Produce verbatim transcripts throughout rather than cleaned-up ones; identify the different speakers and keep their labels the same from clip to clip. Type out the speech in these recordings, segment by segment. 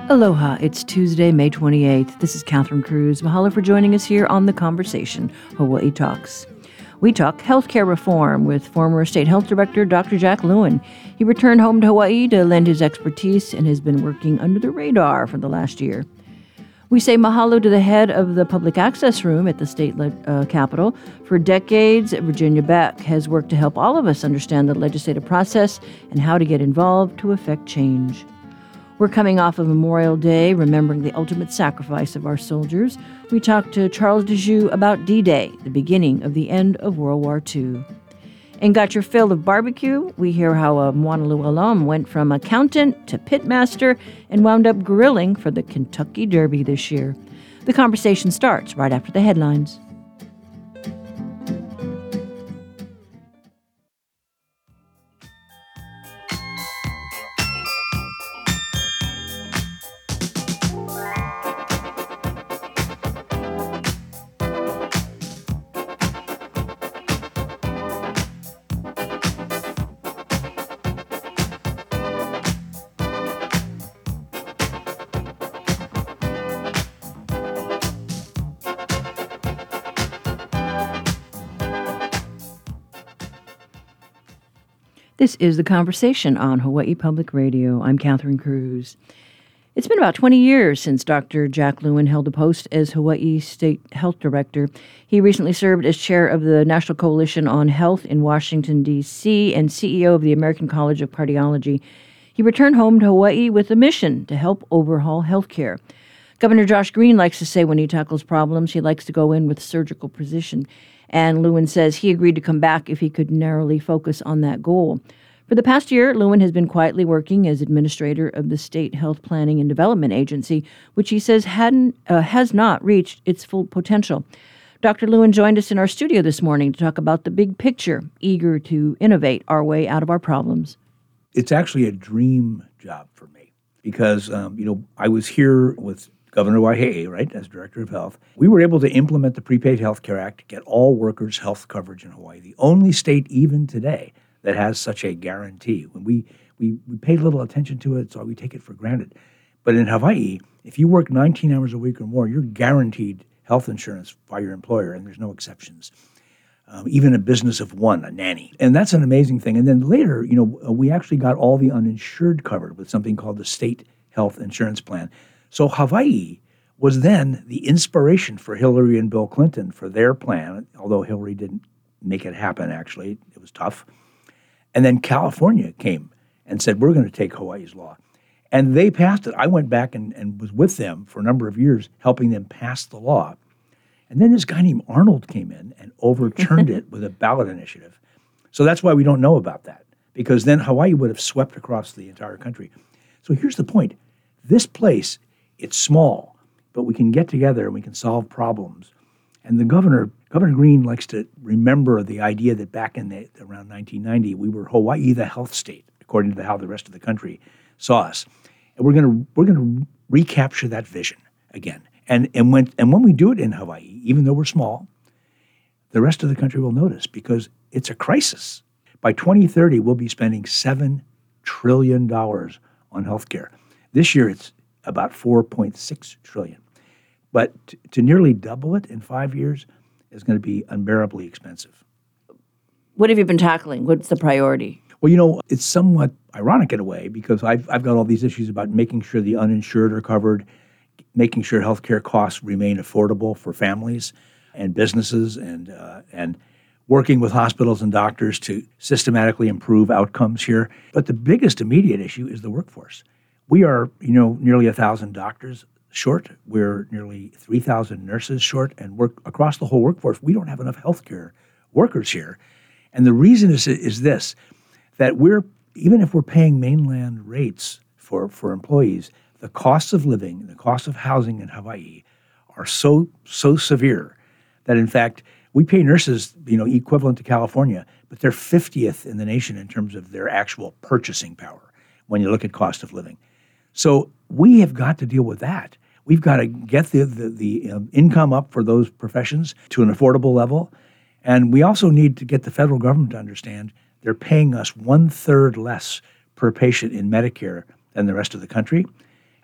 Speaker 1: Aloha, it's Tuesday, May twenty-eighth. This is Catherine Cruz. Mahalo for joining us here on The Conversation, Hawaii Talks. We talk healthcare reform with former State Health Director Doctor Jack Lewin. He returned home to Hawaii to lend his expertise and has been working under the radar for the last year. We say mahalo to the head of the Public Access Room at the state le- uh, capitol. For decades, Virginia Beck has worked to help all of us understand the legislative process and how to get involved to effect change. We're coming off of Memorial Day, remembering the ultimate sacrifice of our soldiers. We talked to Charles DeJoux about D-Day, the beginning of the end of World War Two. And got your fill of barbecue? We hear how a Moanalua alum went from accountant to pitmaster and wound up grilling for the Kentucky Derby this year. The conversation starts right after the headlines. This is The Conversation on Hawaii Public Radio. I'm Catherine Cruz. It's been about twenty years since Doctor Jack Lewin held a post as Hawaii State Health Director. He recently served as chair of the National Coalition on Health in Washington, D C, and C E O of the American College of Cardiology. He returned home to Hawaii with a mission to help overhaul healthcare. Governor Josh Green likes to say when he tackles problems, he likes to go in with surgical precision. And Lewin says he agreed to come back if he could narrowly focus on that goal. For the past year, Lewin has been quietly working as administrator of the State Health Planning and Development Agency, which he says hadn't uh, has not reached its full potential. Doctor Lewin joined us in our studio this morning to talk about the big picture, eager to innovate our way out of our problems.
Speaker 2: It's actually a dream job for me because, um, you know, I was here with Governor Waihee, right, as Director of Health. We were able to implement the Prepaid Health Care Act to get all workers health coverage in Hawaii, the only state even today that has such a guarantee. When we, we, we pay little attention to it, so we take it for granted. But in Hawaii, if you work nineteen hours a week or more, you're guaranteed health insurance by your employer, and there's no exceptions. Um, even a business of one, a nanny. And that's an amazing thing. And then later, you know, we actually got all the uninsured covered with something called the State Health Insurance Plan. So Hawaii was then the inspiration for Hillary and Bill Clinton for their plan, although Hillary didn't make it happen, actually. It was tough. And then California came and said, we're going to take Hawaii's law. And they passed it. I went back and, and was with them for a number of years, helping them pass the law. And then this guy named Arnold came in and overturned it with a ballot initiative. So that's why we don't know about that, because then Hawaii would have swept across the entire country. So here's the point. This place, it's small, but we can get together and we can solve problems. And the governor, Governor Green likes to remember the idea that back in the, around nineteen ninety, we were Hawaii the health state, according to how the rest of the country saw us. And we're going to we're going to recapture that vision again. And and when and when we do it in Hawaii, even though we're small, the rest of the country will notice because it's a crisis. By twenty thirty, we'll be spending seven trillion dollars on healthcare. This year, it's about four point six trillion dollars. But t- to nearly double it in five years is going to be unbearably expensive.
Speaker 1: What have you been tackling? What's the priority?
Speaker 2: Well, you know, it's somewhat ironic in a way because I've, I've got all these issues about making sure the uninsured are covered, making sure healthcare costs remain affordable for families and businesses, and uh, and working with hospitals and doctors to systematically improve outcomes here. But the biggest immediate issue is the workforce. We are, you know, nearly one thousand doctors short. We're nearly three thousand nurses short, and work across the whole workforce. We don't have enough healthcare workers here. And the reason is is this, that we're, even if we're paying mainland rates for, for employees, the costs of living, the costs of housing in Hawaii are so, so severe that, in fact, we pay nurses, you know, equivalent to California, but they're fiftieth in the nation in terms of their actual purchasing power when you look at cost of living. So we have got to deal with that. We've got to get the, the, the um, income up for those professions to an affordable level. And we also need to get the federal government to understand they're paying us one-third less per patient in Medicare than the rest of the country.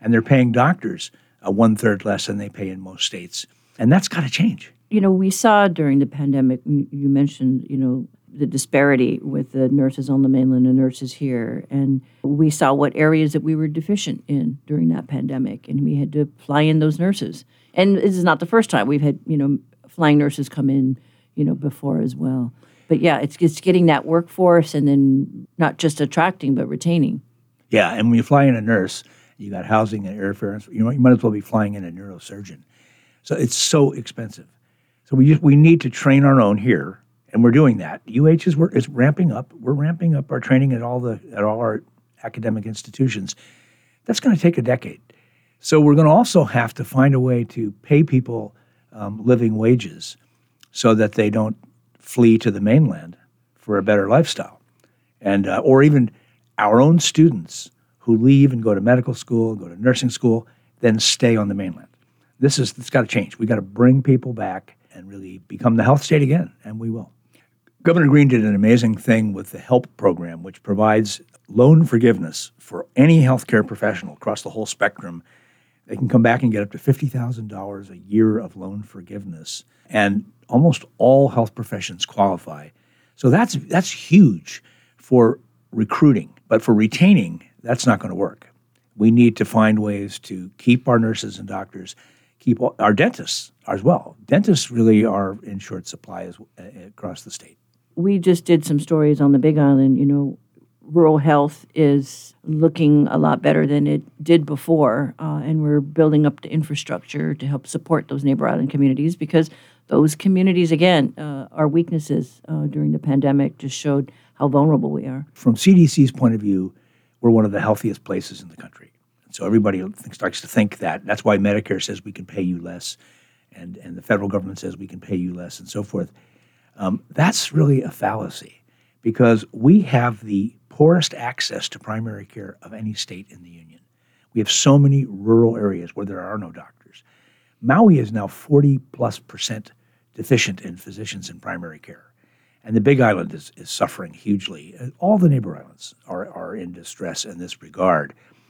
Speaker 2: and they're paying doctors uh, one third less than they pay in most states. And that's got to change.
Speaker 1: You know, we saw during the pandemic, you you mentioned, you know, the disparity with the nurses on the mainland and nurses here. And we saw what areas that we were deficient in during that pandemic. And we had to fly in those nurses. And this is not the first time. We've had, you know, flying nurses come in, you know, before as well. But yeah, it's, it's getting that workforce and then not just attracting, but retaining.
Speaker 2: Yeah, and when you fly in a nurse, you got housing and airfare. You, know, you might as well be flying in a neurosurgeon. So it's so expensive. So we just, we need to train our own here. And we're doing that. U H is, is ramping up. We're ramping up our training at all the at all our academic institutions. That's going to take a decade. So we're going to also have to find a way to pay people um, living wages so that they don't flee to the mainland for a better lifestyle. And uh, or even our own students who leave and go to medical school, go to nursing school, then stay on the mainland. This is it's got to change. We got to bring people back and really become the health state again, and we will. Governor Green did an amazing thing with the HELP program, which provides loan forgiveness for any healthcare professional across the whole spectrum. They can come back and get up to fifty thousand dollars a year of loan forgiveness, and almost all health professions qualify. So that's that's huge for recruiting, but for retaining, that's not going to work. We need to find ways to keep our nurses and doctors, keep our dentists as well. Dentists really are in short supply as, uh, across the state.
Speaker 1: We just did some stories on the Big Island. You know, rural health is looking a lot better than it did before, uh, and we're building up the infrastructure to help support those neighbor island communities because those communities, again, uh, our weaknesses uh, during the pandemic just showed how vulnerable we are.
Speaker 2: From C D C's point of view, we're one of the healthiest places in the country. So everybody thinks, starts to think that. That's why Medicare says we can pay you less, and, and the federal government says we can pay you less, and so forth. Um, that's really a fallacy because we have the poorest access to primary care of any state in the union. We have so many rural areas where there are no doctors. Maui is now forty plus percent deficient in physicians in primary care. And the Big Island is, is suffering hugely. All the neighbor islands are, are in distress in this regard.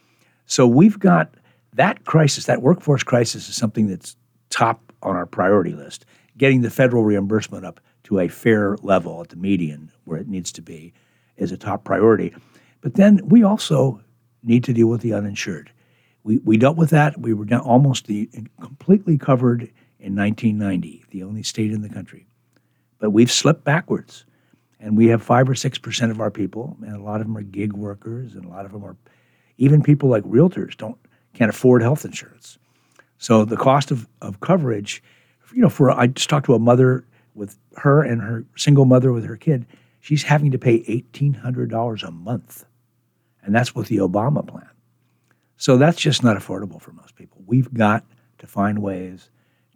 Speaker 2: So we've got that crisis, that workforce crisis is something that's top on our priority list. Getting the federal reimbursement up to a fair level at the median where it needs to be is a top priority. But then we also need to deal with the uninsured. We we dealt with that. We were down almost the, completely covered in nineteen ninety, the only state in the country. But we've slipped backwards. And we have five or six percent of our people, and a lot of them are gig workers, and a lot of them are, even people like realtors don't can't afford health insurance. So the cost of, of coverage, you know, for I just talked to a mother with her and her single mother with her kid, she's having to pay eighteen hundred dollars a month. And that's with the Obama plan. So that's just not affordable for most people. We've got to find ways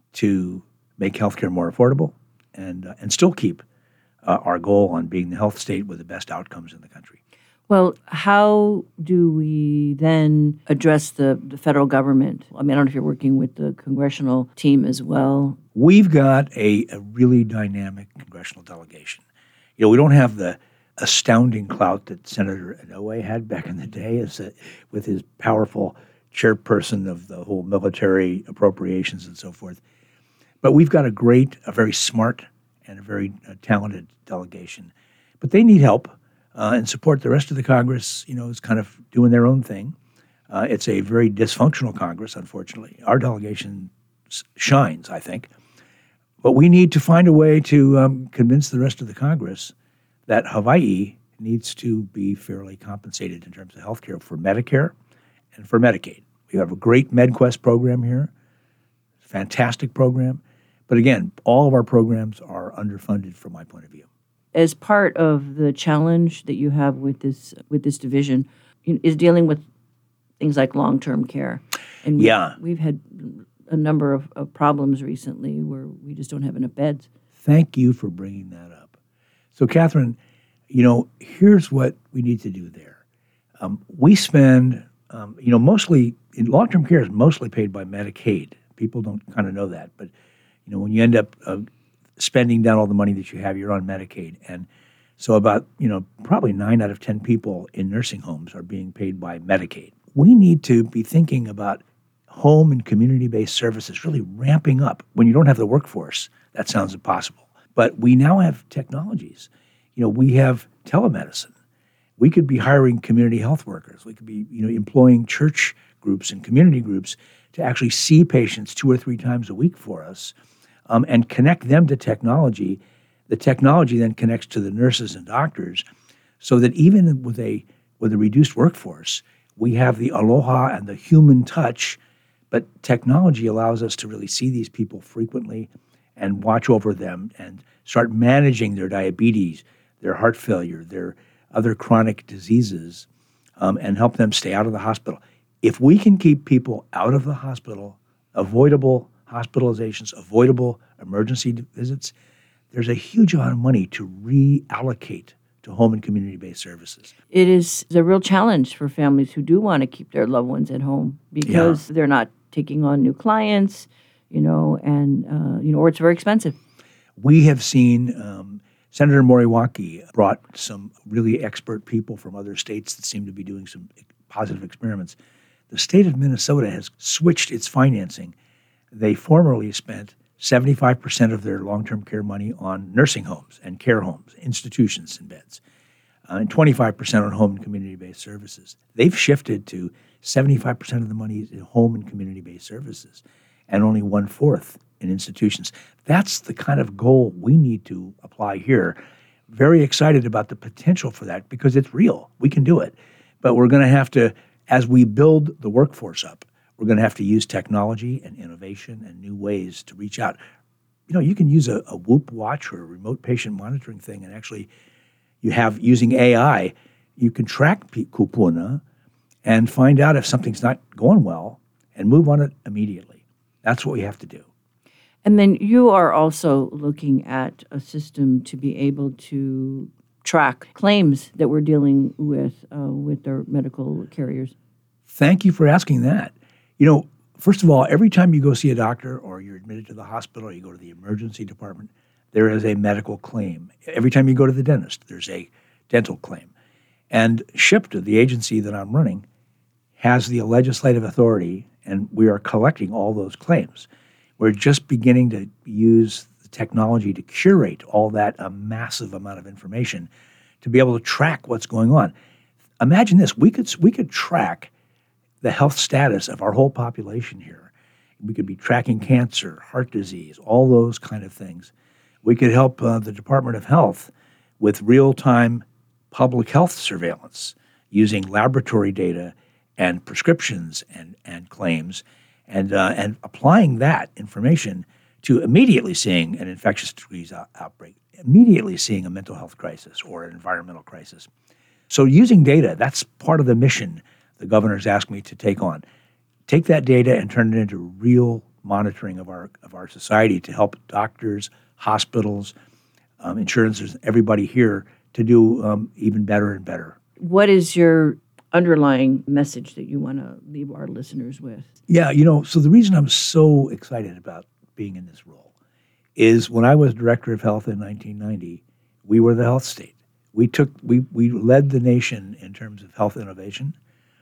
Speaker 2: to make healthcare more affordable and uh, and still keep uh, our goal on being the health state with the best outcomes in the country.
Speaker 1: Well, how do we then address the, the federal government? I mean, I don't know if you're working with the congressional team as well.
Speaker 2: We've got a, a really dynamic congressional delegation. You know, we don't have the astounding clout that Senator Inouye had back in the day as a, with his powerful chairperson of the whole military appropriations and so forth. But we've got a great, a very smart, and a very uh, talented delegation. But they need help. Uh, and support. The rest of the Congress, you know, is kind of doing their own thing. Uh, it's a very dysfunctional Congress, unfortunately. Our delegation s- shines, I think. But we need to find a way to um, convince the rest of the Congress that Hawaii needs to be fairly compensated in terms of health care for Medicare and for Medicaid. We have a great MedQuest program here, fantastic program. But again, all of our programs are underfunded from my point of view.
Speaker 1: As part of the challenge that you have with this with this division is dealing with things like long-term care. And we,
Speaker 2: yeah.
Speaker 1: we've had a number of, of problems recently where we just don't have enough beds.
Speaker 2: Thank you for bringing that up. So, Catherine, you know, here's what we need to do there. Um, we spend, um, you know, mostly, in long-term care is mostly paid by Medicaid. People don't kind of know that. But, you know, when you end up uh, spending down all the money that you have, you're on Medicaid. And so about, you know, probably nine out of ten people in nursing homes are being paid by Medicaid. we need to be thinking about home and community-based services really ramping up. When you don't have the workforce, that sounds impossible. But we now have technologies. You know, we have telemedicine. We could be hiring community health workers. We could be, you know, employing church groups and community groups to actually see patients two or three times a week for us, um, and connect them to technology. The technology then connects to the nurses and doctors, so that even with a with a reduced workforce, we have the aloha and the human touch. But technology allows us to really see these people frequently and watch over them and start managing their diabetes, their heart failure, their other chronic diseases, um, and help them stay out of the hospital. If we can keep people out of the hospital, avoidable hospitalizations, avoidable emergency visits, there's a huge amount of money to reallocate to home and community-based services.
Speaker 1: It is a real challenge for families who do want to keep their loved ones at home because yeah. they're not taking on new clients, you know, and, uh, you know, or it's very expensive.
Speaker 2: We have seen um, Senator Moriwaki brought some really expert people from other states that seem to be doing some positive experiments. The state of Minnesota has switched its financing. They formerly spent seventy-five percent of their long-term care money on nursing homes and care homes, institutions and beds, uh, and twenty-five percent on home and community-based services. They've shifted to seventy-five percent of the money in home and community-based services and only one-fourth in institutions. That's the kind of goal we need to apply here. Very excited about the potential for that because it's real. We can do it. But we're going to have to, as we build the workforce up, we're going to have to use technology and innovation and new ways to reach out. You know, you can use a, a Whoop watch or a remote patient monitoring thing, and actually you have, using A I, you can track P- kupuna and find out if something's not going well and move on it immediately. That's what we have to do.
Speaker 1: And then you are also looking at a system to be able to track claims that we're dealing with uh, with our medical carriers.
Speaker 2: Thank you for asking that. You know, first of all, every time you go see a doctor or you're admitted to the hospital or you go to the emergency department, there is a medical claim. Every time you go to the dentist, there's a dental claim. And SHPTA, the agency that I'm running, has the legislative authority, and we are collecting all those claims. We're just beginning to use the technology to curate all that a massive amount of information to be able to track what's going on. Imagine this, we could we could track the health status of our whole population here. We could be tracking cancer, heart disease, all those kind of things. We could help uh, the Department of Health with real-time public health surveillance using laboratory data and prescriptions and, and claims and, uh, and applying that information to immediately seeing an infectious disease out- outbreak, immediately seeing a mental health crisis or an environmental crisis. So using data, that's part of the mission the governor's asked me to take on. Take that data and turn it into real monitoring of our of our society to help doctors, hospitals, um, insurances, everybody here to do um, even better and better.
Speaker 1: What is your underlying message that you want to leave our listeners with?
Speaker 2: Yeah, you know, so the reason I'm so excited about being in this role is when I was director of health in nineteen ninety, we were the health state. We took we we led the nation in terms of health innovation.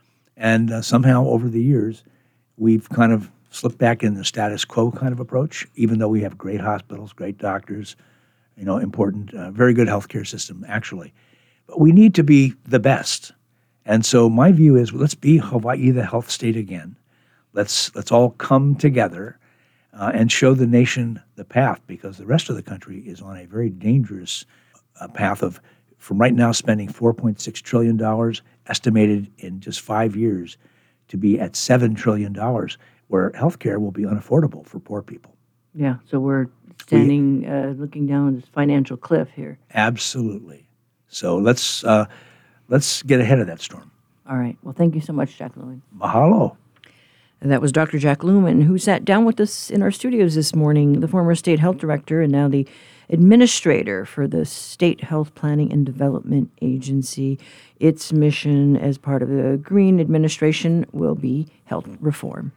Speaker 2: And uh, somehow over the years, we've kind of slipped back in the status quo kind of approach, even though we have great hospitals, great doctors, you know, important, uh, very good healthcare system, actually. But we need to be the best. And so my view is, well, let's be Hawaii the health state again. Let's let's all come together uh, and show the nation the path, because the rest of the country is on a very dangerous uh, path of, from right now, spending four point six trillion dollars, estimated in just five years to be at seven trillion dollars, where healthcare will be unaffordable for poor people.
Speaker 1: Yeah, so we're standing, we, uh, looking down this financial cliff here.
Speaker 2: Absolutely. So let's uh, let's get ahead of that storm.
Speaker 1: All right. Well, thank you so much, Jack Lewin.
Speaker 2: Mahalo.
Speaker 1: And that was Doctor Jack Lewin, who sat down with us in our studios this morning, the former state health director and now the administrator for the State Health Planning and Development Agency. Its mission as part of the Green administration will be health reform.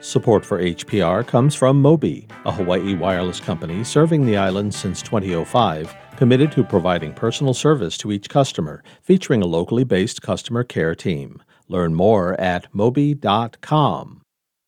Speaker 3: Support for H P R comes from Mobi, a Hawaii wireless company serving the island since two thousand five, committed to providing personal service to each customer, featuring a locally based customer care team. Learn more at mobi dot com.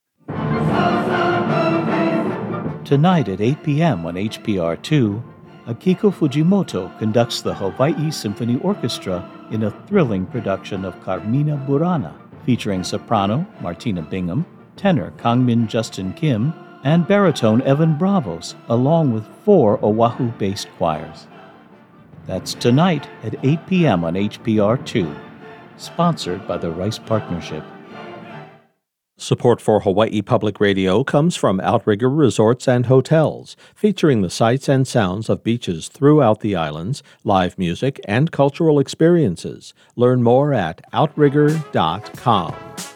Speaker 4: Tonight at eight p.m. on H P R two, Akiko Fujimoto conducts the Hawaii Symphony Orchestra in a thrilling production of Carmina Burana, featuring soprano Martina Bingham, tenor Kangmin Justin Kim, and baritone Evan Bravos, along with four Oahu-based choirs. That's tonight at eight p.m. on H P R two, sponsored by the Rice Partnership.
Speaker 3: Support for Hawaii Public Radio comes from Outrigger Resorts and Hotels, featuring the sights and sounds of beaches throughout the islands, live music, and cultural experiences. Learn more at outrigger dot com.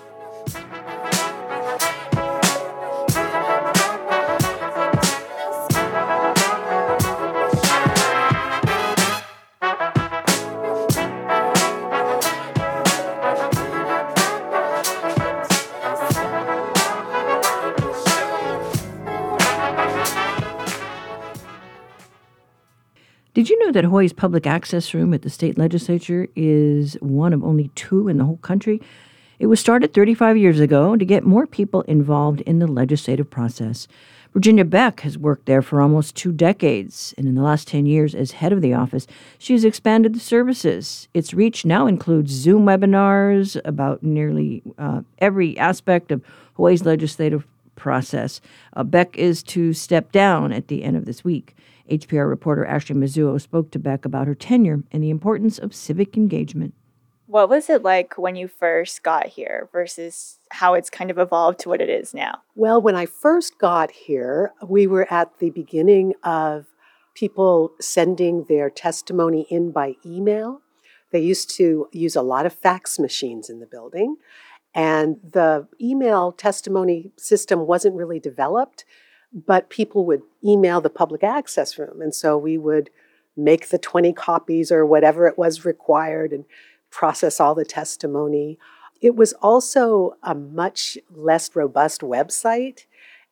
Speaker 1: Did you know that Hawaii's public access room at the state legislature is one of only two in the whole country? It was started thirty-five years ago to get more people involved in the legislative process. Virginia Beck has worked there for almost two decades, and in the last ten years as head of the office, she has expanded the services. Its reach now includes Zoom webinars about nearly uh, every aspect of Hawaii's legislative process. Uh, Beck is to step down at the end of this week. H P R reporter Ashley Mizuo spoke to Beck about her tenure and the importance of civic engagement.
Speaker 5: What was it like when you first got here versus how it's kind of evolved to what it is now?
Speaker 6: Well, when I first got here, we were at the beginning of people sending their testimony in by email. They used to use a lot of fax machines in the building, and the email testimony system wasn't really developed, but people would email the public access room. And so we would make the twenty copies or whatever it was required and process all the testimony. It was also a much less robust website.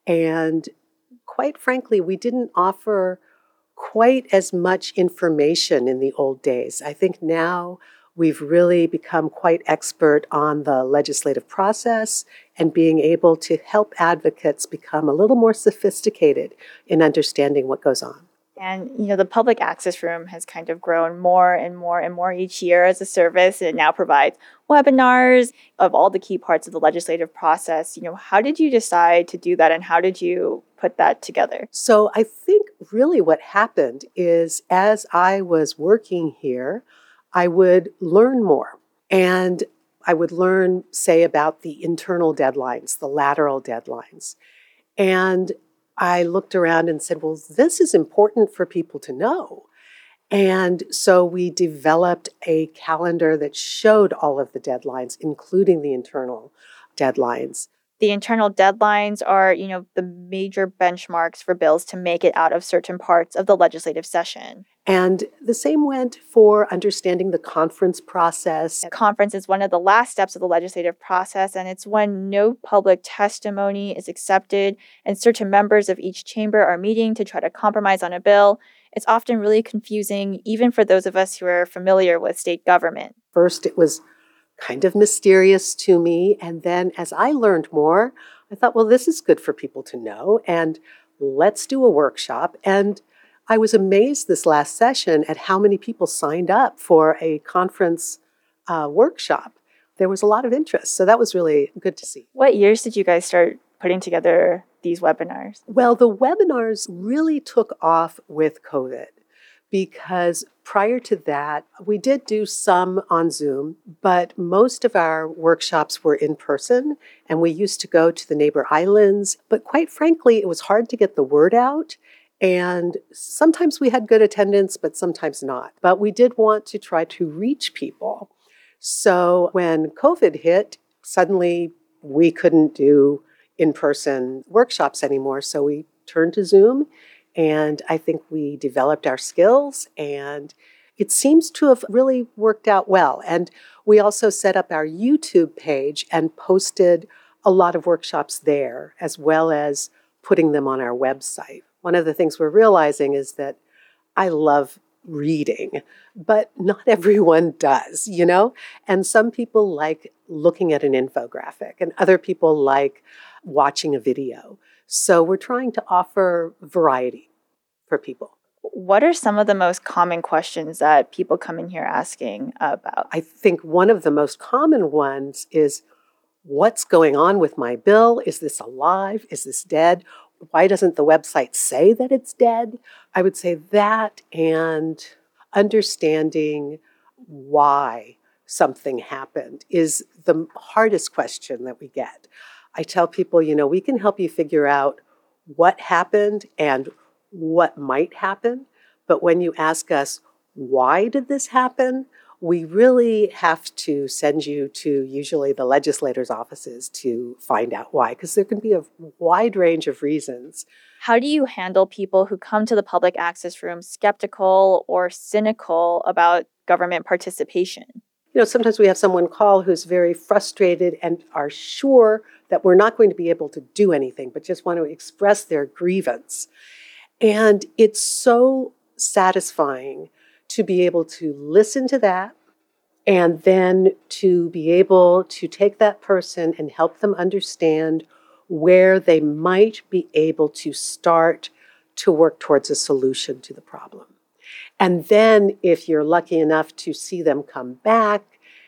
Speaker 6: And quite frankly, we didn't offer quite as much information in the old days. I think now we've really become quite expert on the legislative process and being able to help advocates become a little more sophisticated in understanding what goes on.
Speaker 5: And, you know, the public access room has kind of grown more and more and more each year as a service. It now provides webinars of all the key parts of the legislative process. You know, how did you decide to do that and how did you put that together?
Speaker 6: So I think really what happened is as I was working here, I would learn more. And I would learn, say, about the internal deadlines, the lateral deadlines. And I looked around and said, well, this is important for people to know. And so we developed a calendar that showed all of the deadlines, including the internal deadlines.
Speaker 5: The internal deadlines are, you know, the major benchmarks for bills to make it out of certain parts of the legislative session.
Speaker 6: And the same went for understanding the conference process.
Speaker 5: A conference is one of the last steps of the legislative process, and it's when no public testimony is accepted and certain members of each chamber are meeting to try to compromise on a bill. It's often really confusing, even for those of us who are familiar with state government.
Speaker 6: First, it was kind of mysterious to me. And then as I learned more, I thought, well, this is good for people to know. And let's do a workshop. And I was amazed this last session at how many people signed up for a conference uh, workshop. There was a lot of interest. So that was really good to see.
Speaker 5: What years did you guys start putting together these webinars?
Speaker 6: Well, the webinars really took off with COVID, because prior to that, we did do some on Zoom, but most of our workshops were in person, and we used to go to the neighbor islands. But quite frankly, it was hard to get the word out, and sometimes we had good attendance, but sometimes not. But we did want to try to reach people. So when COVID hit, suddenly we couldn't do in-person workshops anymore, so we turned to Zoom. And I think we developed our skills, and it seems to have really worked out well. And we also set up our YouTube page and posted a lot of workshops there, as well as putting them on our website. One of the things we're realizing is that I love reading, but not everyone does, you know? And some people like looking at an infographic, and other people like watching a video. So we're trying to offer variety for people.
Speaker 5: What are some of the most common questions that people come in here asking about?
Speaker 6: I think one of the most common ones is, what's going on with my bill? Is this alive? Is this dead? Why doesn't the website say that it's dead? I would say that, and understanding why something happened is the hardest question that we get. I tell people, you know, we can help you figure out what happened and what might happen. But when you ask us, why did this happen? We really have to send you to usually the legislators' offices to find out why, because there can be a wide range of reasons.
Speaker 5: How do you handle people who come to the public access room skeptical or cynical about government participation?
Speaker 6: You know, sometimes we have someone call who's very frustrated and are sure that we're not going to be able to do anything, but just want to express their grievance. And it's so satisfying to be able to listen to that, and then to be able to take that person and help them understand where they might be able to start to work towards a solution to the problem. And then if you're lucky enough to see them come back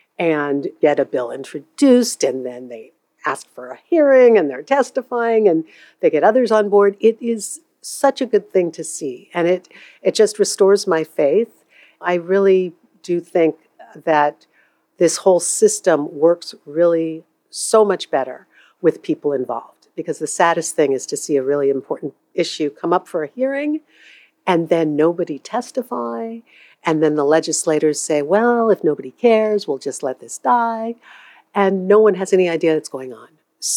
Speaker 6: and get a bill introduced, and then they ask for a hearing and they're testifying and they get others on board, it is such a good thing to see. And it, it just restores my faith. I really do think that this whole system works really so much better with people involved, because the saddest thing is to see a really important issue come up for a hearing and then nobody testify, and then the legislators say, well, if nobody cares, we'll just let this die, and no one has any idea what's going on.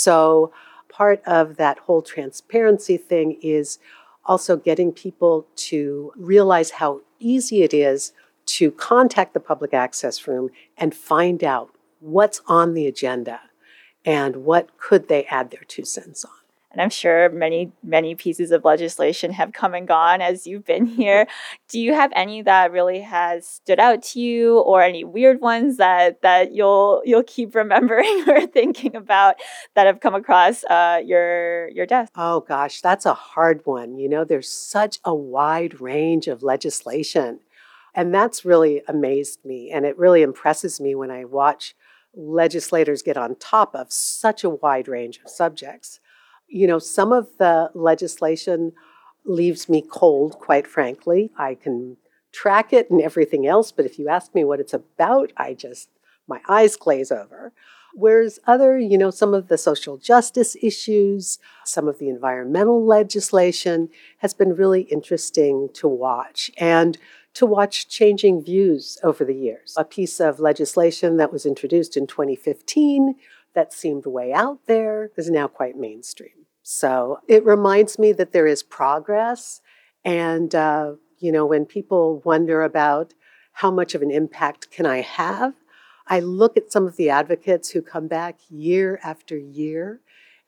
Speaker 6: So part of that whole transparency thing is also getting people to realize how easy it is to contact the public access room and find out what's on the agenda and what could they add their two cents on.
Speaker 5: And I'm sure many, many pieces of legislation have come and gone as you've been here. Do you have any that really has stood out to you, or any weird ones that, that you'll you'll keep remembering or thinking about that have come across uh, your your desk?
Speaker 6: Oh gosh, that's a hard one. You know, there's such a wide range of legislation. And that's really amazed me. And it really impresses me when I watch legislators get on top of such a wide range of subjects. You know, some of the legislation leaves me cold, quite frankly. I can track it and everything else, but if you ask me what it's about, I just, my eyes glaze over. Whereas other, you know, some of the social justice issues, some of the environmental legislation has been really interesting to watch, and to watch changing views over the years. A piece of legislation that was introduced in twenty fifteen that seemed way out there is now quite mainstream. So it reminds me that there is progress. And, uh, you know, when people wonder about how much of an impact can I have, I look at some of the advocates who come back year after year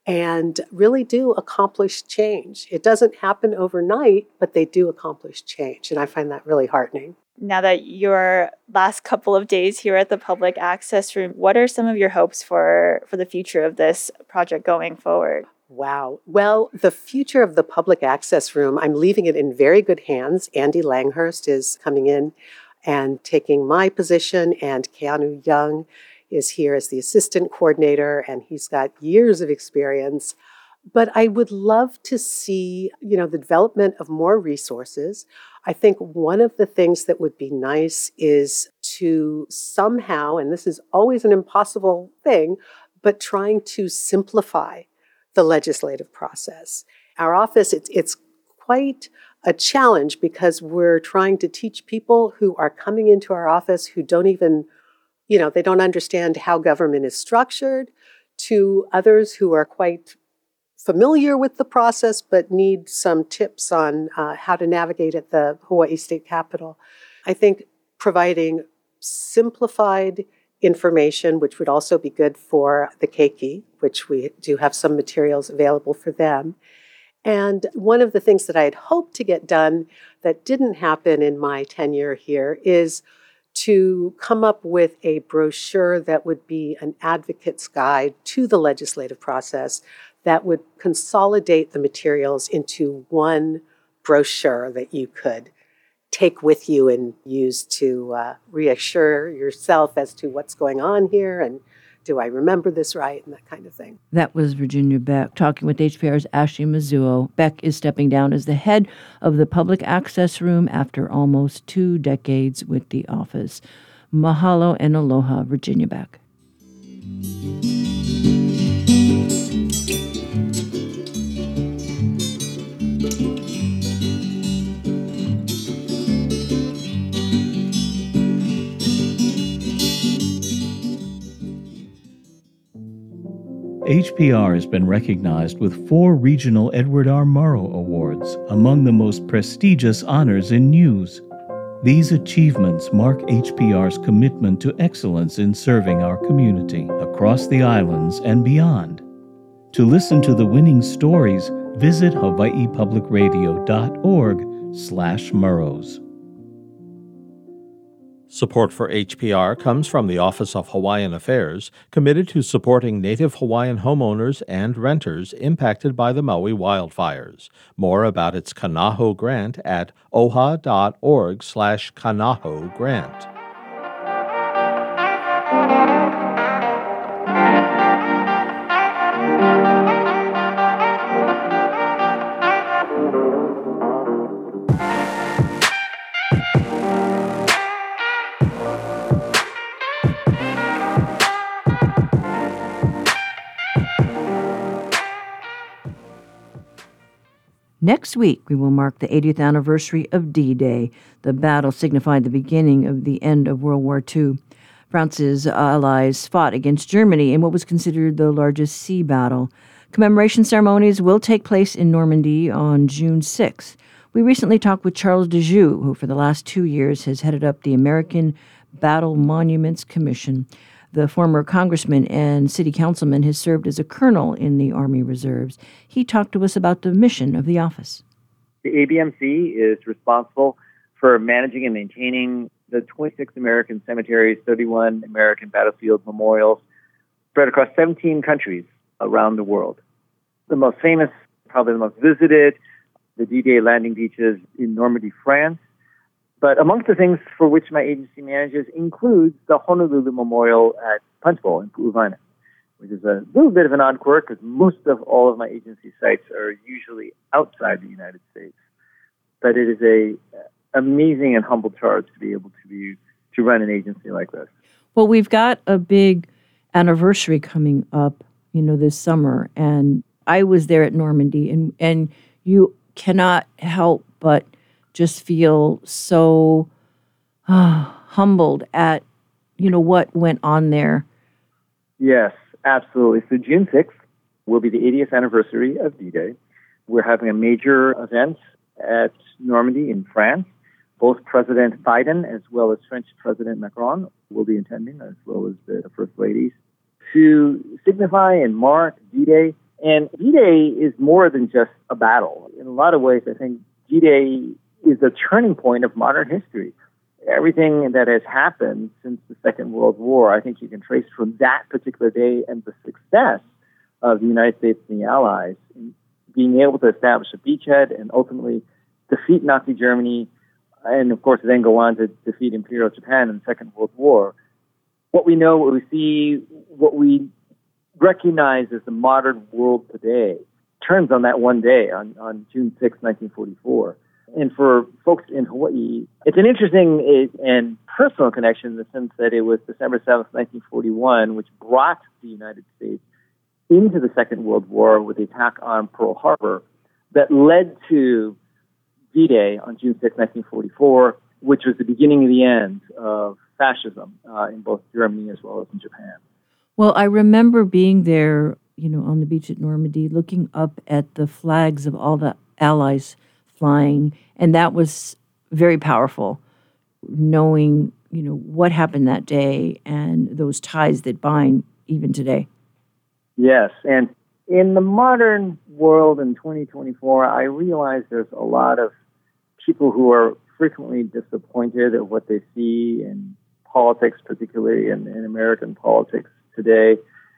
Speaker 6: and really do accomplish change. It doesn't happen overnight, but they do accomplish change. And I find that really heartening.
Speaker 5: Now that your last couple of days here at the public access room, what are some of your hopes for, for the future of this project going forward?
Speaker 6: Wow. Well, the future of the public access room, I'm leaving it in very good hands. Andy Langhurst is coming in and taking my position, and Keanu Young is here as the assistant coordinator, and he's got years of experience. But I would love to see, you know, the development of more resources. I think one of the things that would be nice is to somehow, and this is always an impossible thing, but trying to simplify the legislative process. Our office, it's, it's quite a challenge because we're trying to teach people who are coming into our office who don't even, you know, they don't understand how government is structured, to others who are quite familiar with the process but need some tips on uh, how to navigate at the Hawaii State Capitol. I think providing simplified, information, which would also be good for the keiki, which we do have some materials available for them. And one of the things that I had hoped to get done that didn't happen in my tenure here is to come up with a brochure that would be an advocate's guide to the legislative process that would consolidate the materials into one brochure that you could take with you and use to uh, reassure yourself as to what's going on here and do I remember this right and that kind of thing.
Speaker 1: That was Virginia Beck talking with H P R's Ashley Mizuo. Beck is stepping down as the head of the Public Access Room after almost two decades with the office. Mahalo and aloha, Virginia Beck.
Speaker 4: H P R has been recognized with four regional Edward R. Murrow Awards, among the most prestigious honors in news. These achievements mark H P R's commitment to excellence in serving our community across the islands and beyond. To listen to the winning stories, visit hawaii public radio dot org slash Murrows.
Speaker 3: Support for H P R comes from the Office of Hawaiian Affairs, committed to supporting Native Hawaiian homeowners and renters impacted by the Maui wildfires. More about its Kanaho grant at oha.org slash Kanaho grant.
Speaker 1: Next week, we will mark the eightieth anniversary of D-Day. The battle signified the beginning of the end of World War Two. France's allies fought against Germany in what was considered the largest sea battle. Commemoration ceremonies will take place in Normandy on June sixth. We recently talked with Charles Dejoux, who for the last two years has headed up the American Battle Monuments Commission. The former congressman and city councilman has served as a colonel in the Army Reserves. He talked to us about the mission of the office.
Speaker 7: The A B M C is responsible for managing and maintaining the twenty-six American cemeteries, thirty-one American battlefield memorials spread across seventeen countries around the world. The most famous, probably the most visited, the D-Day landing beaches in Normandy, France. But amongst the things for which my agency manages includes the Honolulu Memorial at Punch Bowl in Pu'uwaina, which is a little bit of an odd quirk because most of all of my agency sites are usually outside the United States. But it is a amazing and humble charge to be able to be to run an agency like this.
Speaker 1: Well, we've got a big anniversary coming up, you know, this summer, and I was there at Normandy, and and you cannot help but just feel so uh, humbled at, you know, what went on there.
Speaker 7: Yes, absolutely. So June sixth will be the eightieth anniversary of D-Day. We're having a major event at Normandy in France. Both President Biden as well as French President Macron will be attending, as well as the First Ladies, to signify and mark D-Day. And D-Day is more than just a battle. In a lot of ways, I think D-Day is a turning point of modern history. Everything that has happened since the Second World War, I think you can trace from that particular day and the success of the United States and the Allies in being able to establish a beachhead and ultimately defeat Nazi Germany, and of course then go on to defeat Imperial Japan in the Second World War. What we know, what we see, what we recognize as the modern world today turns on that one day, on, on June sixth, nineteen forty-four. And for folks in Hawaii, it's an interesting and personal connection in the sense that it was December seventh, nineteen forty-one, which brought the United States into the Second World War with the attack on Pearl Harbor that led to D-Day on June sixth, nineteen forty-four, which was the beginning of the end of fascism uh, in both Germany as well as in Japan.
Speaker 1: Well, I remember being there, you know, on the beach at Normandy, looking up at the flags of all the allies flying, and that was very powerful, knowing you know, what happened that day and those ties that bind even today.
Speaker 7: Yes, and in the modern world in twenty twenty-four, I realize there's a lot of people who are frequently disappointed at what they see in politics, particularly in, in American politics today.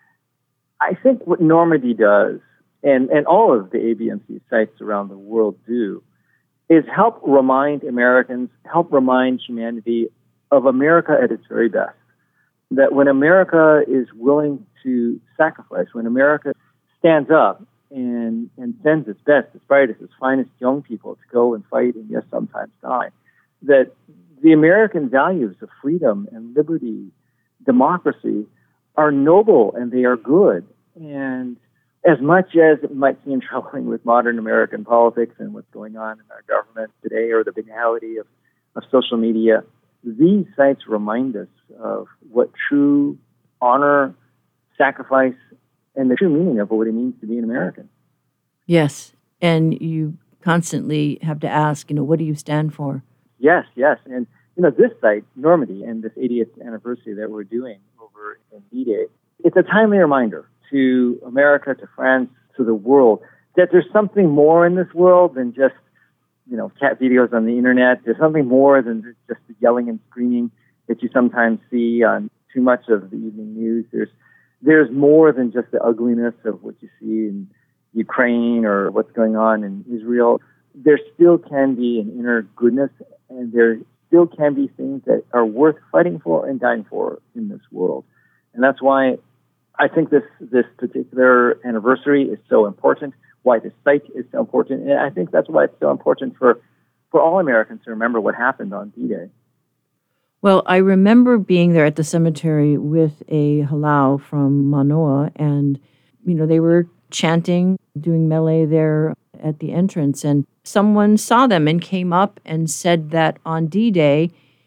Speaker 7: I think what Normandy does, and, and all of the A B M C sites around the world do, is help remind Americans, help remind humanity of America at its very best. That when America is willing to sacrifice, when America stands up and, and sends its best, its brightest, its finest young people to go and fight and, yes, sometimes die, that the American values of freedom and liberty, democracy, are noble and they are good. And as much as it might seem troubling with modern American politics and what's going on in our government today, or the banality of, of social media, these sites remind us of what true honor, sacrifice, and the true meaning of what it means to be an American.
Speaker 1: Yes, and you constantly have to ask, you know, what do you stand for?
Speaker 7: Yes, yes. And, you know, this site, Normandy, and this eightieth anniversary that we're doing over in D-Day, it's a timely reminder to America, to France, to the world, that there's something more in this world than just, you know, cat videos on the internet. There's something more than just the yelling and screaming that you sometimes see on too much of the evening news. There's there's more than just the ugliness of what you see in Ukraine or what's going on in Israel. There still can be an inner goodness, and there still can be things that are worth fighting for and dying for in this world. And that's why I think this this particular anniversary is so important, why this site is so important, and I think that's why it's so important for, for all Americans to remember what happened on D-Day.
Speaker 1: Well, I remember being there at the cemetery with a halau from Manoa, and, you know, they were chanting, doing melee there at the entrance, and someone saw them and came up and said that on D-Day,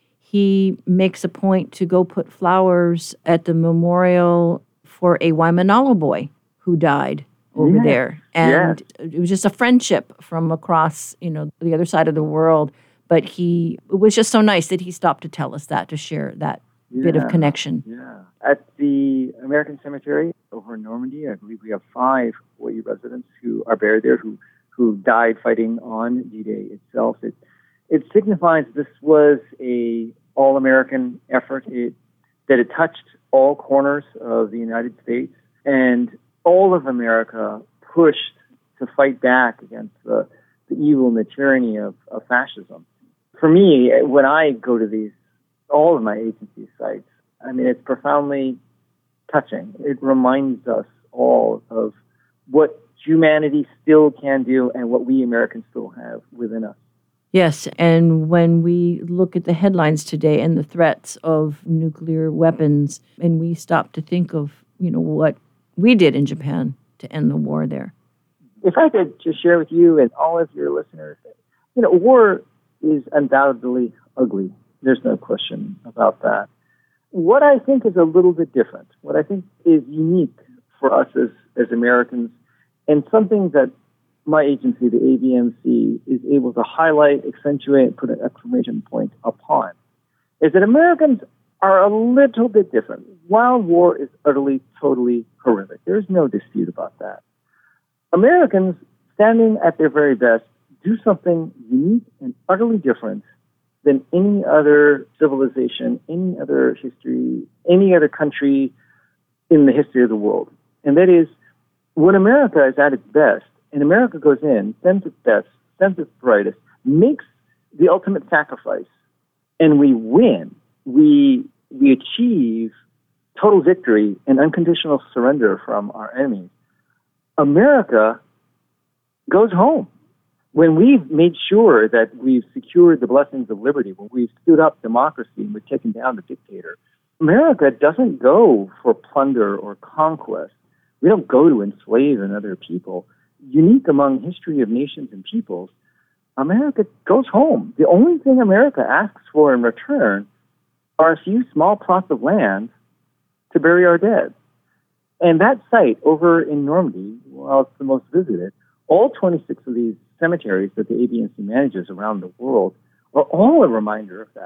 Speaker 1: he makes a point to go put flowers at the memorial for a Waimanalo boy who died over
Speaker 7: yes.
Speaker 1: there. And
Speaker 7: yes.
Speaker 1: it was just a friendship from across, you know, the other side of the world. But he, it was just so nice that he stopped to tell us that, to share that
Speaker 7: yeah.
Speaker 1: bit of connection.
Speaker 7: Yeah. At the American Cemetery over in Normandy, I believe we have five Hawaii residents who are buried there who, who died fighting on D-Day itself. It, it signifies this was a all-American effort, it, that it touched all corners of the United States, and all of America pushed to fight back against the, the evil and the tyranny of, of fascism. For me, when I go to these, all of my agency sites, I mean, it's profoundly touching. It reminds us all of what humanity still can do and what we Americans still have within us.
Speaker 1: Yes, and when we look at the headlines today and the threats of nuclear weapons, and we stop to think of, you know, what we did in Japan to end the war there.
Speaker 7: If I could just share with you and all of your listeners, you know, war is undoubtedly ugly. There's no question about that. What I think is a little bit different, what I think is unique for us as, as Americans, and something that my agency, the A B M C, is able to highlight, accentuate, put an exclamation point upon, is that Americans are a little bit different. While war is utterly, totally horrific, there's no dispute about that. Americans, standing at their very best, do something unique and utterly different than any other civilization, any other history, any other country in the history of the world. And that is, when America is at its best, and America goes in, sends its best, sends its brightest, makes the ultimate sacrifice, and we win, we we achieve total victory and unconditional surrender from our enemies, America goes home. When we've made sure that we've secured the blessings of liberty, when we've stood up democracy and we've taken down the dictator, America doesn't go for plunder or conquest. We don't go to enslave another people. Unique among history of nations and peoples, America goes home. The only thing America asks for in return are a few small plots of land to bury our dead. And that site over in Normandy, well, it's the most visited, all twenty-six of these cemeteries that the A B M C manages around the world are all a reminder of that.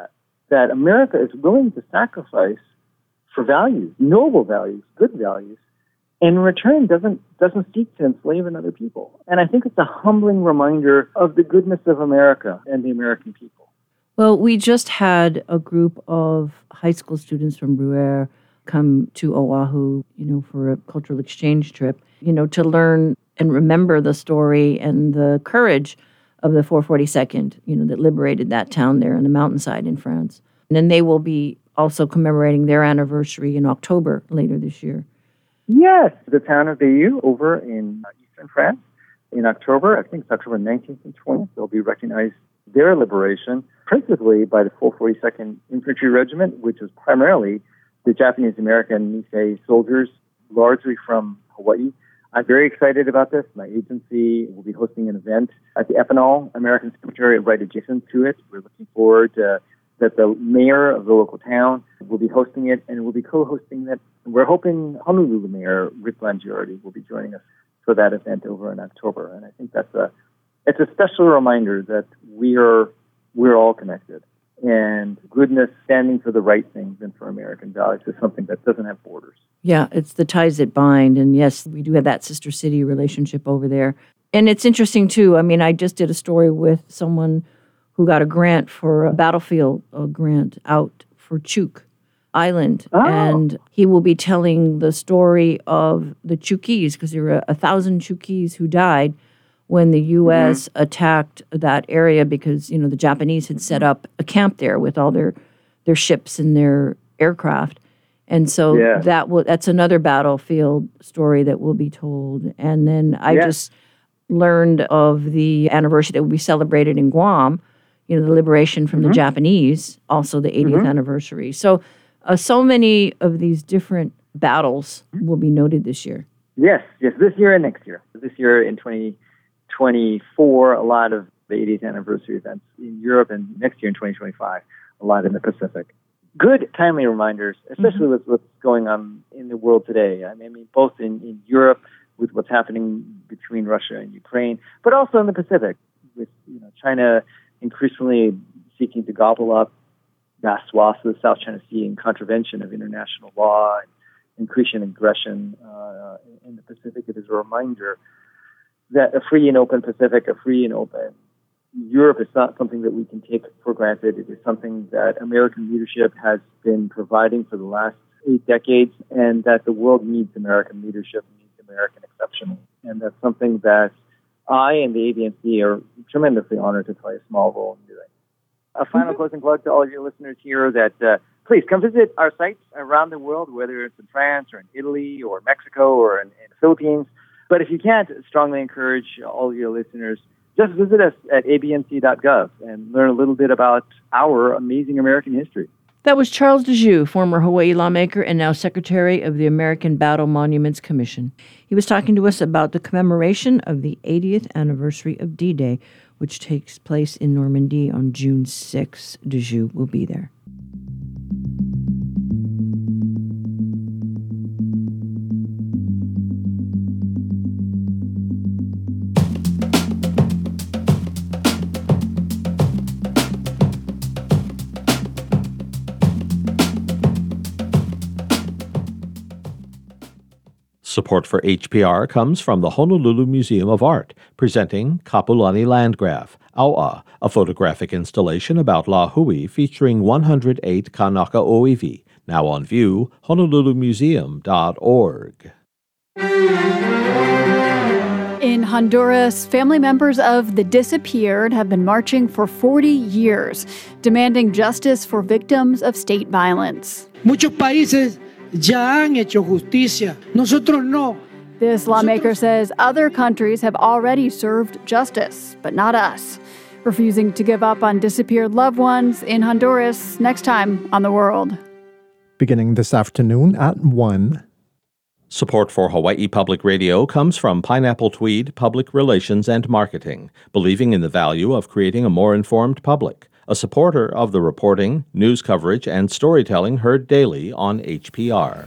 Speaker 7: that America is willing to sacrifice for values, noble values, good values, and in return doesn't doesn't seek to enslave another people. And I think it's a humbling reminder of the goodness of America and the American people.
Speaker 1: Well, we just had a group of high school students from Bruyere come to Oahu, you know, for a cultural exchange trip, you know, to learn and remember the story and the courage of the four forty-second, you know, that liberated that town there on the mountainside in France. And then they will be also commemorating their anniversary in October later this year.
Speaker 7: Yes, the town of Bayeux over in eastern France in October, I think it's October nineteenth and twentieth, they'll be recognized their liberation, principally by the four forty-second Infantry Regiment, which was primarily the Japanese-American Nisei soldiers, largely from Hawaii. I'm very excited about this. My agency will be hosting an event at the Epinal American Cemetery right adjacent to it. We're looking forward to that the mayor of the local town will be hosting it, and will be co-hosting it. We're hoping Honolulu Mayor Rick Blangiardi will be joining us for that event over in October. And I think that's a it's a special reminder that we are we're all connected, and goodness, standing for the right things and for American values, is something that doesn't have borders.
Speaker 1: Yeah, it's the ties that bind. And yes, we do have that sister city relationship over there. And it's interesting, too. I mean, I just did a story with someone who got a grant for a battlefield a grant out for Chuuk Island.
Speaker 7: Oh.
Speaker 1: And he will be telling the story of the Chuukese, because there were a thousand Chuukese who died when the U S Mm-hmm. attacked that area, because, you know, the Japanese had set up a camp there with all their their ships and their aircraft. And so
Speaker 7: Yeah.
Speaker 1: that will that's another battlefield story that will be told. And then I
Speaker 7: Yes.
Speaker 1: just learned of the anniversary that will be celebrated in Guam, you know, the liberation from
Speaker 7: Mm-hmm.
Speaker 1: the Japanese, also the eightieth
Speaker 7: Mhm.
Speaker 1: anniversary. So uh, so many of these different battles will be noted this year.
Speaker 7: Yes, yes, this year and next year. This year in twenty twenty-four, a lot of the eightieth anniversary events in Europe, and next year in twenty twenty-five, a lot in the Pacific. Good, timely reminders, especially with what's going on in the world today. I mean, both in, in Europe with what's happening between Russia and Ukraine, but also in the Pacific with, you know, China increasingly seeking to gobble up vast swaths of the South China Sea in contravention of international law and increasing aggression uh, in the Pacific. It is a reminder that a free and open Pacific, a free and open Europe is not something that we can take for granted. It is something that American leadership has been providing for the last eight decades, and that the world needs American leadership, needs American exception. And that's something that I and the A B N C are tremendously honored to play a small role in doing. A final mm-hmm. closing plug to all of your listeners here that uh, please come visit our sites around the world, whether it's in France or in Italy or Mexico or in, in the Philippines. But if you can't, strongly encourage all of your listeners, just visit us at a b n c dot gov and learn a little bit about our amazing American history.
Speaker 1: That was Charles DeJoux, former Hawaii lawmaker and now Secretary of the American Battle Monuments Commission. He was talking to us about the commemoration of the eightieth anniversary of D-Day, which takes place in Normandy on June sixth. DeJoux will be there.
Speaker 3: Support for H P R comes from the Honolulu Museum of Art, presenting Kapulani Landgraph, Aua, a photographic installation about Lahui featuring one hundred eight Kanaka Oiwi, now on view, honolulu museum dot org.
Speaker 8: In Honduras, family members of the disappeared have been marching for forty years, demanding justice for victims of state violence.
Speaker 9: Muchos países ya han hecho justicia. Nosotros no.
Speaker 8: This lawmaker says other countries have already served justice, but not us. Refusing to give up on disappeared loved ones in Honduras next time on The World.
Speaker 10: Beginning this afternoon at one.
Speaker 3: Support for Hawaii Public Radio comes from Pineapple Tweed Public Relations and Marketing, believing in the value of creating a more informed public. A supporter of the reporting, news coverage, and storytelling heard daily on H P R.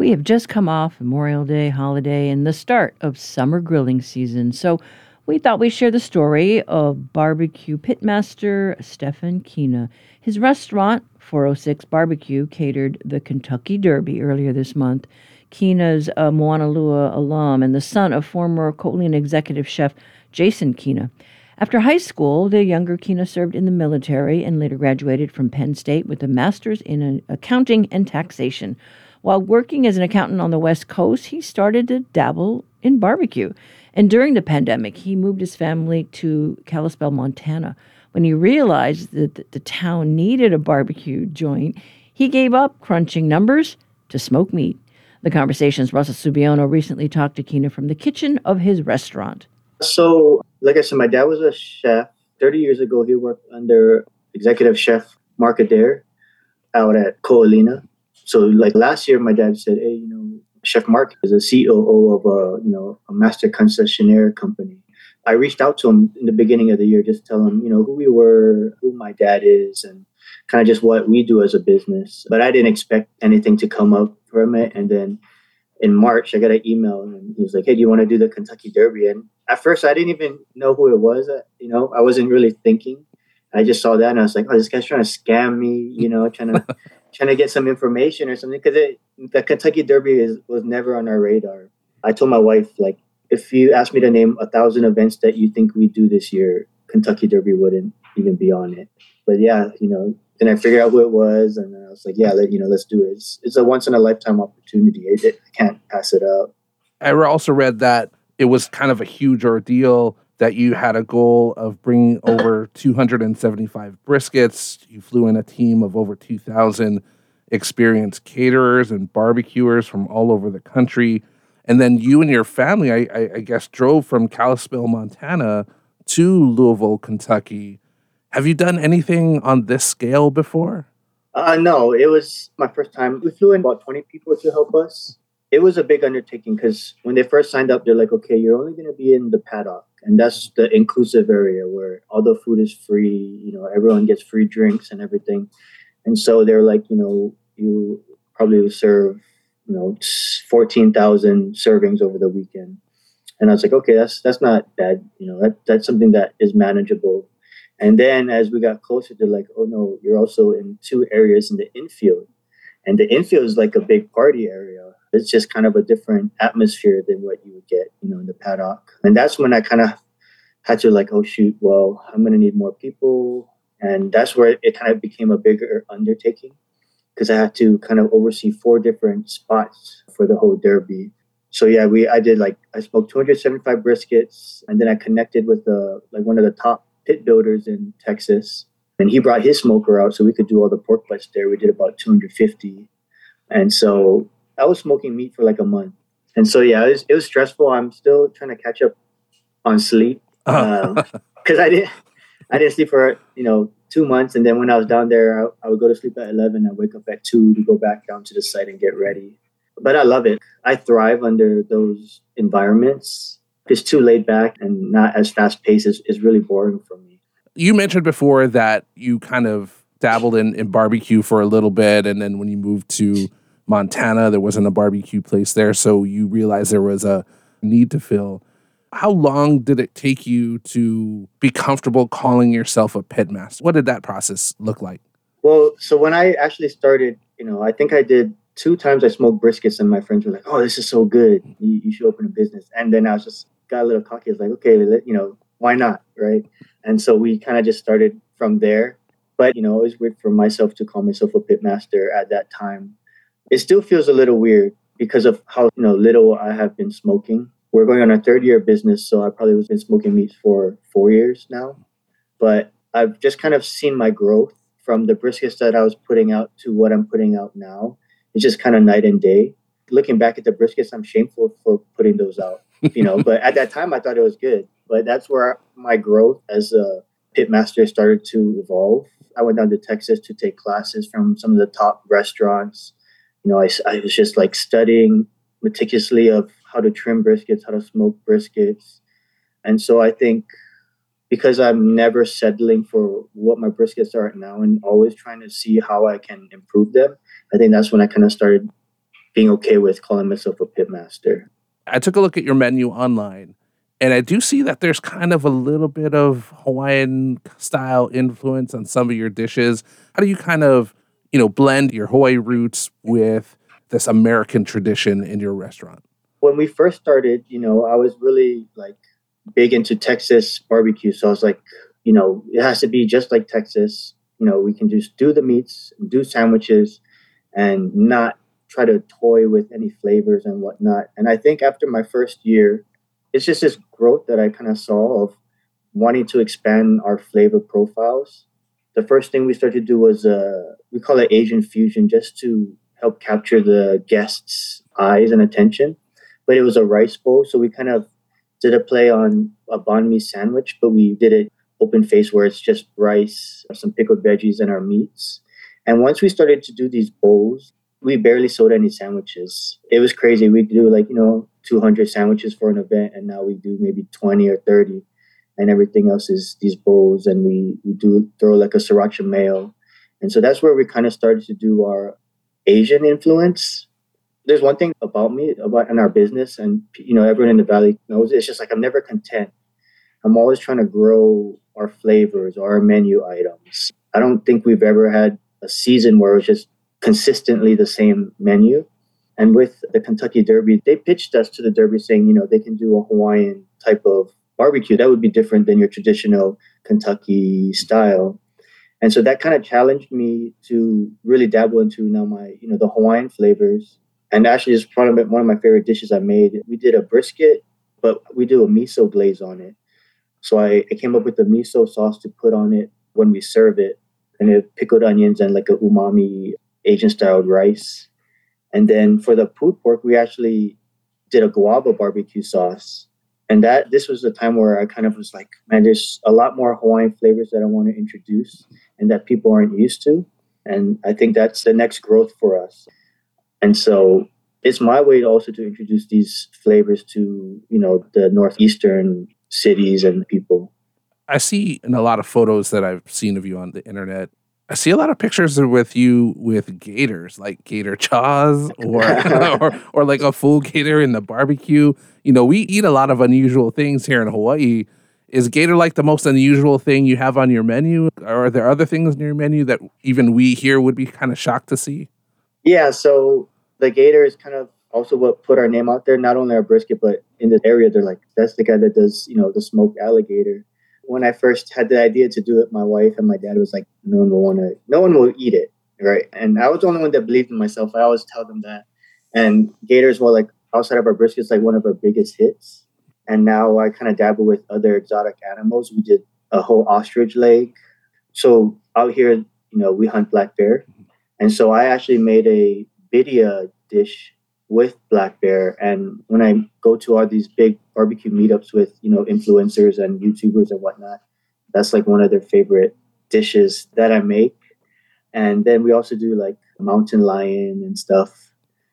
Speaker 1: We have just come off Memorial Day holiday and the start of summer grilling season, so we thought we'd share the story of barbecue pitmaster Stefan Kina. His restaurant, four oh six Barbecue, catered the Kentucky Derby earlier this month. Kina's a Moanalua alum and the son of former Kotlin executive chef Jason Kina. After high school, the younger Kina served in the military and later graduated from Penn State with a master's in accounting and taxation. While working as an accountant on the West Coast, he started to dabble in barbecue. And during the pandemic, he moved his family to Kalispell, Montana. When he realized that the town needed a barbecue joint, he gave up crunching numbers to smoke meat. The Conversation's Russell Subiono recently talked to Kina from the kitchen of his restaurant.
Speaker 11: So, like I said, my dad was a chef. thirty years ago, he worked under executive chef Mark Adair out at Ko'olina. So, like last year, my dad said, hey, you know, Chef Mark is a C O O of a, you know, a master concessionaire company. I reached out to him in the beginning of the year, just tell him, you know, who we were, who my dad is, and kind of just what we do as a business. But I didn't expect anything to come up from it. And then in March, I got an email and he was like, hey, do you want to do the Kentucky Derby? And at first, I didn't even know who it was. You know, I wasn't really thinking. I just saw that and I was like, oh, this guy's trying to scam me, you know, trying to trying to get some information or something. Because the Kentucky Derby is, was never on our radar. I told my wife, like, if you asked me to name a thousand events that you think we do this year, Kentucky Derby wouldn't even be on it. But yeah, you know, then I figured out who it was, and I was like, yeah, let, you know, let's do it. It's, it's a once in a lifetime opportunity. I, I can't pass it up.
Speaker 12: I also read that it was kind of a huge ordeal, that you had a goal of bringing over two hundred seventy-five briskets. You flew in a team of over two thousand experienced caterers and barbecuers from all over the country. And then you and your family, I, I, I guess, drove from Kalispell, Montana to Louisville, Kentucky. Have you done anything on this scale before?
Speaker 11: Uh, no, it was my first time. We flew in about twenty people to help us. It was a big undertaking because when they first signed up, they're like, okay, you're only going to be in the paddock. And that's the inclusive area where all the food is free. You know, everyone gets free drinks and everything. And so they're like, you know, you probably serve, you know, fourteen thousand servings over the weekend. And I was like, okay, that's that's not bad. You know, that that's something that is manageable. And then as we got closer, they're like, oh, no, you're also in two areas in the infield. And the infield is like a big party area. It's just kind of a different atmosphere than what you would get, you know, in the paddock. And that's when I kind of had to like, oh, shoot, well, I'm going to need more people. And that's where it kind of became a bigger undertaking because I had to kind of oversee four different spots for the whole derby. So, yeah, we I did like I smoked two hundred seventy-five briskets. And then I connected with the like one of the top pit builders in Texas. And he brought his smoker out so we could do all the pork butts there. We did about two hundred fifty. And so I was smoking meat for like a month. And so, yeah, it was, it was stressful. I'm still trying to catch up on sleep because um, I didn't I didn't sleep for, you know, two months. And then when I was down there, I, I would go to sleep at eleven. I'd wake up at two to go back down to the site and get ready. But I love it. I thrive under those environments. It's too laid back and not as fast paced is, is really boring for me.
Speaker 12: You mentioned before that you kind of dabbled in, in barbecue for a little bit. And then when you moved to Montana, there wasn't a barbecue place there. So you realized there was a need to fill. How long did it take you to be comfortable calling yourself a pitmaster? What did that process look like?
Speaker 11: Well, so when I actually started, you know, I think I did two times I smoked briskets and my friends were like, oh, this is so good. You, you should open a business. And then I was just got a little cocky. I was like, okay, you know, why not? Right. And so we kind of just started from there. But, you know, it was weird for myself to call myself a pitmaster at that time. It still feels a little weird because of how, you know, little I have been smoking. We're going on our third year of business, so I probably was been smoking meat for four years now. But I've just kind of seen my growth from the briskets that I was putting out to what I'm putting out now. It's just kind of night and day. Looking back at the briskets, I'm shameful for putting those out, you know. But at that time, I thought it was good. But that's where my growth as a pitmaster started to evolve. I went down to Texas to take classes from some of the top restaurants. You know, I, I was just like studying meticulously of how to trim briskets, how to smoke briskets. And so I think because I'm never settling for what my briskets are at now and always trying to see how I can improve them, I think that's when I kind of started being okay with calling myself a pitmaster.
Speaker 12: I took a look at your menu online, and I do see that there's kind of a little bit of Hawaiian style influence on some of your dishes. How do you kind of, you know, blend your Hawaii roots with this American tradition in your restaurant?
Speaker 11: When we first started, you know, I was really like big into Texas barbecue. So I was like, you know, it has to be just like Texas. You know, we can just do the meats, do sandwiches, and not try to toy with any flavors and whatnot. And I think after my first year, it's just this growth that I kind of saw of wanting to expand our flavor profiles. The first thing we started to do was, uh, we call it Asian fusion, just to help capture the guests' eyes and attention. But it was a rice bowl, so we kind of did a play on a banh mi sandwich, but we did it open face where it's just rice, some pickled veggies, and our meats. And once we started to do these bowls, we barely sold any sandwiches. It was crazy. We'd do like, you know, two hundred sandwiches for an event, and now we do maybe twenty or thirty. And everything else is these bowls, and we, we do throw like a sriracha mayo. And so that's where we kind of started to do our Asian influence. There's one thing about me, about in our business, and, you know, everyone in the Valley knows, it's just like I'm never content. I'm always trying to grow our flavors or our menu items. I don't think we've ever had a season where it's just consistently the same menu. And with the Kentucky Derby, they pitched us to the Derby saying, you know, they can do a Hawaiian type of barbecue that would be different than your traditional Kentucky style. And so that kind of challenged me to really dabble into now my, you know, the Hawaiian flavors. And actually, it's probably one of my favorite dishes I made. We did a brisket, but we do a miso glaze on it. So I, I came up with the miso sauce to put on it when we serve it, and it pickled onions and like a umami Asian-styled rice. And then for the pulled pork, we actually did a guava barbecue sauce. And that this was a time where I kind of was like, man, there's a lot more Hawaiian flavors that I want to introduce and that people aren't used to. And I think that's the next growth for us. And so it's my way also to introduce these flavors to, you know, the northeastern cities and people.
Speaker 12: I see in a lot of photos that I've seen of you on the internet, I see a lot of pictures with you with gators, like gator chaws or, or or like a full gator in the barbecue. You know, we eat a lot of unusual things here in Hawaii. Is gator like the most unusual thing you have on your menu? Or are there other things in your menu that even we here would be kind of shocked to see?
Speaker 11: Yeah, so the gator is kind of also what put our name out there, not only our brisket, but in the area, they're like, that's the guy that does, you know, the smoked alligator. When I first had the idea to do it, my wife and my dad was like, no one will want to, no one will eat it, right? And I was the only one that believed in myself. I always tell them that. And gators were like, outside of our briskets, like one of our biggest hits. And now I kind of dabble with other exotic animals. We did a whole ostrich leg. So out here, you know, we hunt black bear. And so I actually made a birria dish with black bear. And when I go to all these big barbecue meetups with, you know, influencers and YouTubers and whatnot, that's like one of their favorite dishes that I make. And then we also do like mountain lion and stuff.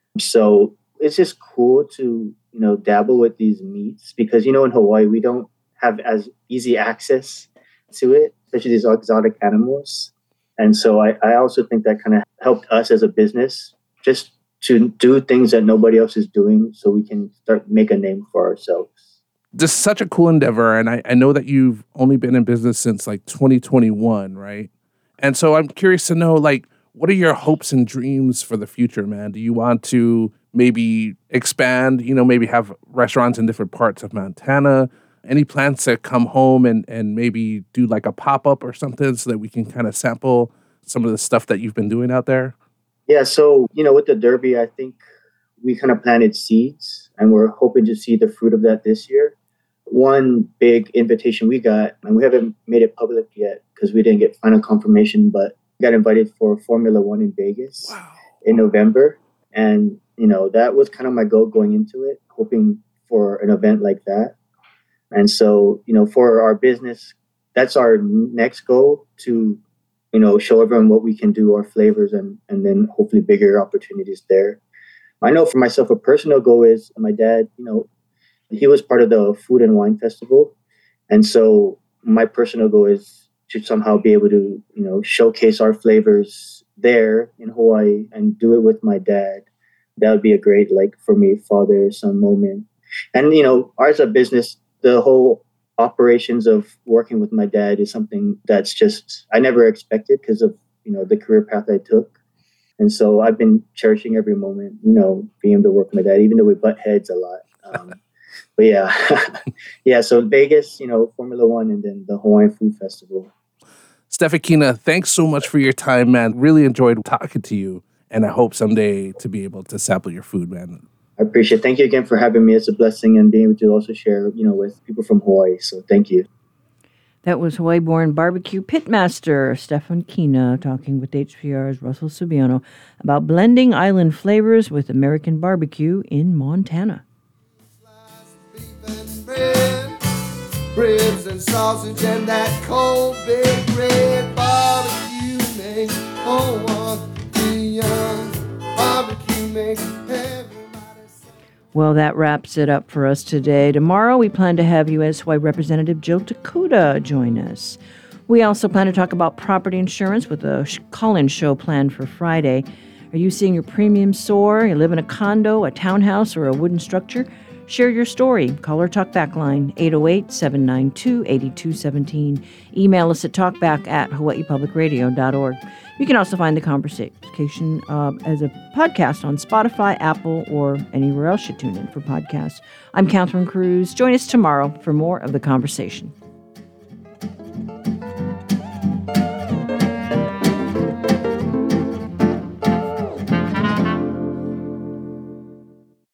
Speaker 11: So it's just cool to, you know, dabble with these meats because, you know, in Hawaii, we don't have as easy access to it, especially these exotic animals. And so I, I also think that kind of helped us as a business just to do things that nobody else is doing so we can start make a name for ourselves.
Speaker 12: This is such a cool endeavor. And I, I know that you've only been in business since like twenty twenty-one, right? And so I'm curious to know, like, what are your hopes and dreams for the future, man? Do you want to maybe expand, you know, maybe have restaurants in different parts of Montana? Any plans to come home and, and maybe do like a pop-up or something so that we can kind of sample some of the stuff that you've been doing out there?
Speaker 11: Yeah, so, you know, with the Derby, I think we kind of planted seeds and we're hoping to see the fruit of that this year. One big invitation we got, and we haven't made it public yet because we didn't get final confirmation, but we got invited for Formula One in Vegas wow. in November. And, you know, that was kind of my goal going into it, hoping for an event like that. And so, you know, for our business, that's our next goal to, you know, show everyone what we can do, our flavors, and, and then hopefully bigger opportunities there. I know for myself, a personal goal is my dad, you know, he was part of the Food and Wine Festival. And so my personal goal is to somehow be able to, you know, showcase our flavors there in Hawaii and do it with my dad. That would be a great, like, for me, father-son moment. And, you know, ours a business, the whole operations of working with my dad is something that's just, I never expected because of, you know, the career path I took. And so I've been cherishing every moment, you know, being able to work with my dad, even though we butt heads a lot. Um, but yeah, yeah. So Vegas, you know, Formula One, and then the Hawaiian Food Festival.
Speaker 12: Steph Aquina, thanks so much for your time, man. Really enjoyed talking to you. And I hope someday to be able to sample your food, man.
Speaker 11: I appreciate it. Thank you again for having me. It's a blessing, and being able to also share, you know, with people from Hawaii. So thank you.
Speaker 1: That was Hawaii-born barbecue pitmaster Stephan Kina talking with H P R's Russell Subiano about blending island flavors with American barbecue in Montana.
Speaker 13: Ribs and sausage and that cold big red barbecue makes oh one the young barbecue makes everybody.
Speaker 1: Well, that wraps it up for us today. Tomorrow, we plan to have U S Hawaii Representative Joe Takuda join us. We also plan to talk about property insurance with a call-in show planned for Friday. Are you seeing your premium soar? You live in a condo, a townhouse, or a wooden structure? Share your story. Call our Talkback line, eight oh eight, seven nine two, eight two one seven. Email us at talkback at hawaii public radio dot org. You can also find the conversation uh, as a podcast on Spotify, Apple, or anywhere else you tune in for podcasts. I'm Catherine Cruz. Join us tomorrow for more of the conversation.